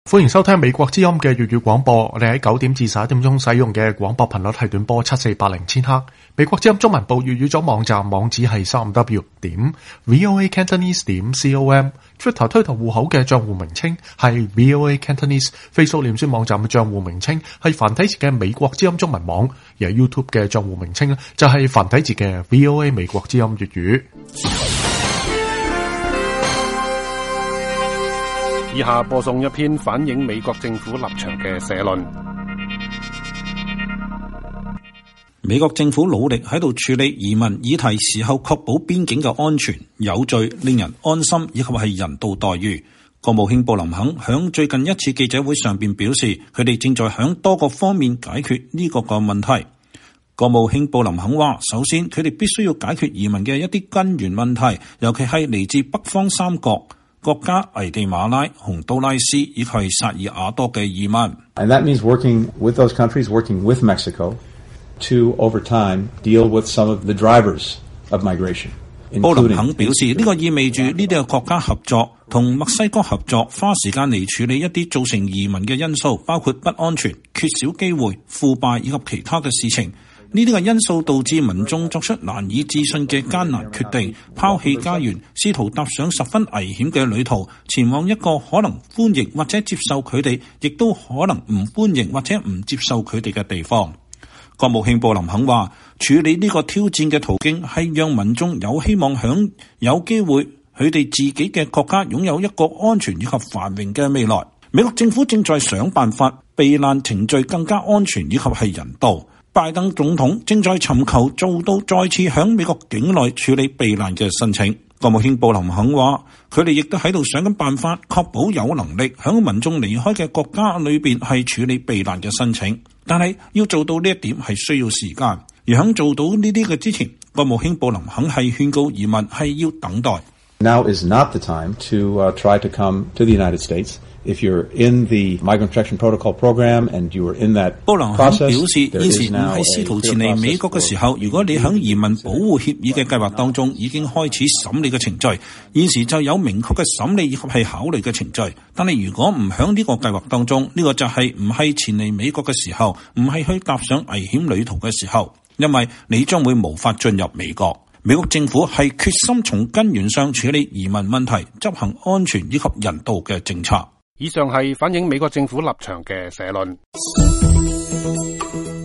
歡迎收聽美國之音嘅粵語廣播。我哋喺9點至11點鐘使用嘅廣播頻率係短波7480千赫。美國之音中文部粵語組網站網址係 3w.voacantonese.com。Twitter 推特戶口嘅賬戶名稱係 VOA Cantonese。Facebook 臉書網站嘅賬戶名稱係繁體字嘅美國之音中文網。而喺 YouTube 嘅賬戶名稱呢，就係繁體字嘅 VOA 美國之音粵語。 以下播送一篇反映美國政府立場嘅社論。 美國政府努力喺度處理移民議題時候，確保邊境嘅安全、有序、令人安心以及係人道待遇。國務卿布林肯響最近一次記者會上邊表示，佢哋正在響多個方面解決呢個問題。國務卿布林肯話，首先佢哋必須要解決移民嘅一啲根源問題，尤其係嚟自北方三國國家危地馬拉、洪都拉斯以及薩爾瓦多嘅移民。 And that means working with those countries, working with Mexico to over time deal with some of the drivers of migration. 布林肯表示，呢個意味住呢啲嘅國家合作，同墨西哥合作，花時間嚟處理一啲造成移民嘅因素，包括不安全、缺少機會、腐敗以及其他嘅事情。呢啲嘅因素導致民眾作出難以置信嘅艱難決定，拋棄家園，試圖踏上十分危險嘅旅途，前往一個可能歡迎或者接受佢哋，亦都可能唔歡迎或者唔接受佢哋嘅地方。國務卿布林肯話，處理呢個挑戰嘅途徑係讓民眾有希望有機會佢哋自己嘅國家擁有一個安全以及繁榮嘅未來。美國政府正在想辦法避難程序更加安全以及係人道。拜登總統正在尋求做到再次響美國境內處理避難嘅申請。國務卿布林肯話，佢哋亦都喺度想緊辦法，確保有能力響民眾離開嘅國家裏邊係處理避難嘅申請。但係要做到呢一點係需要時間，而響做到呢啲嘅之前，國務卿布林肯係勸告移民係要等待。 Now is not the time to try to come to the United States.If you're in the Migrant Protection Protocol program and you were in that process, 布林肯表示，現時唔係試圖前嚟美國嘅時候。如果你喺移民保護協議嘅計劃當中已經開始審理嘅程序，現時就有明確嘅審理以及係考慮嘅程序。但係如果唔喺呢個計劃當中，呢個就係唔係前嚟美國嘅時候，唔係去踏上危險旅途嘅時候，因為你將會無法進入美國。美國政府係決心從根源上處理移民問題，執行安全以及人道嘅政策。 以上係反映美國政府立場嘅社論。